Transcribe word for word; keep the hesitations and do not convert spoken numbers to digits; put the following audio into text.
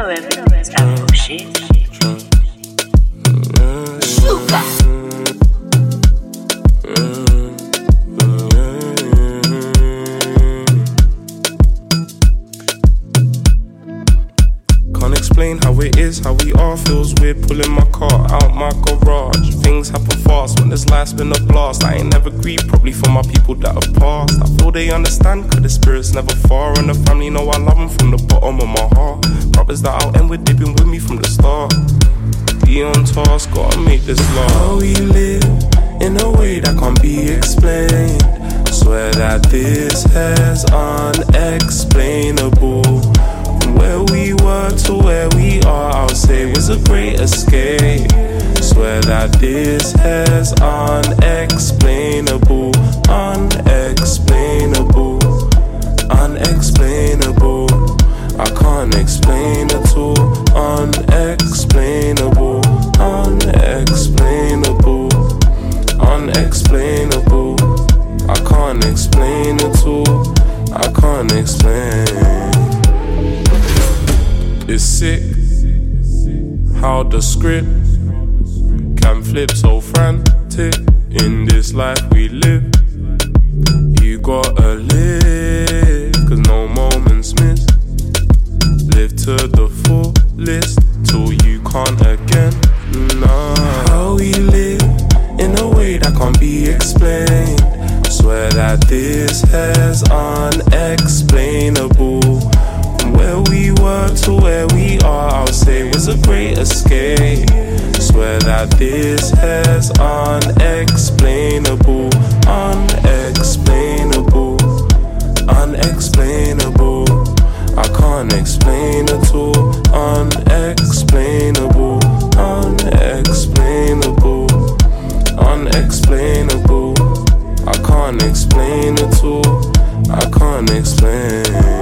know everything's that bullshit. Super. Can't explain how it is, how we are. Feels weird pulling my car out my garage. Things happen fast when this life's been a blast. I ain't never grieved, probably for my people that have passed. I feel they understand, cause the spirit's never far. And the family know I love them from the bottom of my heart. Brothers that I'll end with, they've been with me from the start. Be on task, gotta make this last. How we live in a way that can't be explained. I swear that this is unexplainable. From where we were to where we are, I'll say was a great escape. Swear that this is unexplainable, unexplainable, unexplainable. I can't explain at all. Unexplainable, unexplainable, unexplainable. I can't explain at all. I can't explain. It's sick how the script can flip so frantic in this life we live. You gotta live, cause no moment's missed. Live to the fullest till you can't again. Nah. How we live in a way that can't be explained. I swear that this is unexplainable. From where we were to where we are, I'll say was a great escape. Swear that this is unexplainable, unexplainable, unexplainable. I can't explain at all. Unexplainable, unexplainable, unexplainable. I can't explain at all. I can't explain.